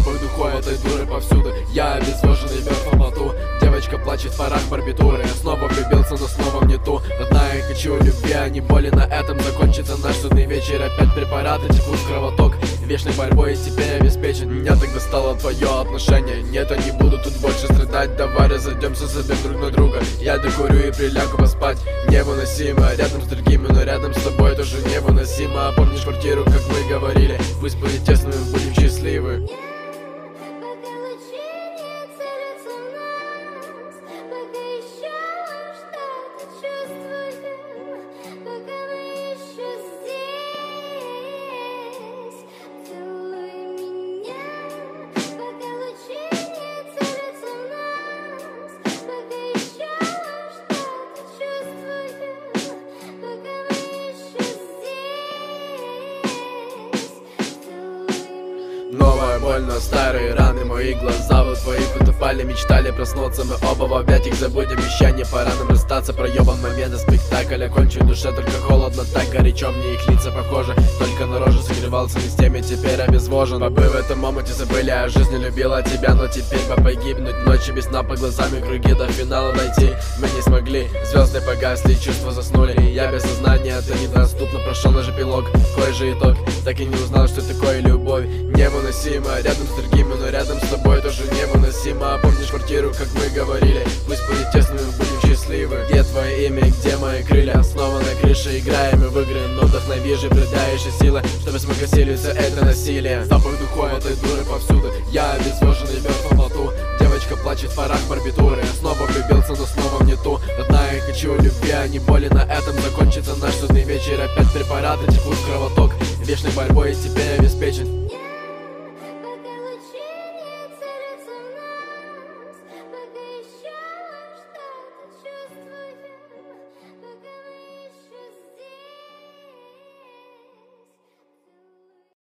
Запах духой этой дуры повсюду. Я обезвоженный мертв в поту. Девочка плачет в парах барбитуры. Я снова влюбился, но снова не ту. Родная, я хочу любви, а не боли. На этом закончится наш судный вечер. Опять препараты текут в кровоток. Вечной борьбой я теперь обеспечен. Меня так достало твое отношение. Нет, я не буду тут больше страдать. Давай разойдемся, забьем друг на друга. Я докурю и прилягу поспать. Невыносимо, рядом с другими, но рядом с тобой тоже невыносимо. Помнишь квартиру, как мы говорили? Пусть будет тесно, мы будем счастливы. Новая боль, но старые раны. Мои глаза вот твои потупали. Мечтали проснуться, мы оба в объятиях. Забудем вещание, пора нам расстаться. Проебан момент, спектакль окончен. Душе только холодно, так горячо. Мне их лица похожи, только на роже согревался не с теми, теперь обезвожен. Побыв в этом омуте, забыли о жизни. Любила тебя, но теперь погибнуть. Ночи без сна, по глазами круги. До финала дойти мы не смогли. Звезды погасли, чувства заснули. Я без сознания, ты недоступно. Прошел наш эпилог, кой же итог. Так и не узнал, что такое любовь. Невыносимо, рядом с другими, но рядом с тобой тоже невыносимо. Помнишь квартиру, как мы говорили? Пусть будет тесно, мы будем счастливы. Где твое имя, где мои крылья? Снова на крыше играем в игры, но вдохновишь и придаешь силы, чтобы смог осилиться это насилие. Запах духой этой дуры повсюду. Я обезвоженный мертв в поту. Девочка плачет в парах барбитуры. Я снова влюбился, но снова не ту. Родная, я хочу любви, а не боли. На этом закончится наш судный вечер. Опять препараты текут в кровоток. Вечной борьбой я теперь обеспечен.